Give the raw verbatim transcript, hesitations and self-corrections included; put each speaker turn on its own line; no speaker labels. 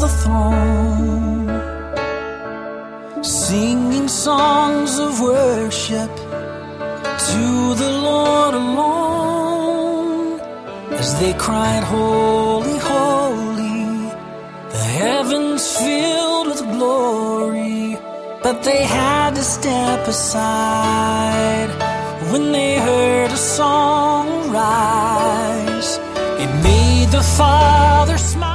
the throne, singing songs of worship to the Lord alone. As they cried, holy, holy, the heavens filled with glory. But they had to step aside when they heard a song rise. It made the Father smile.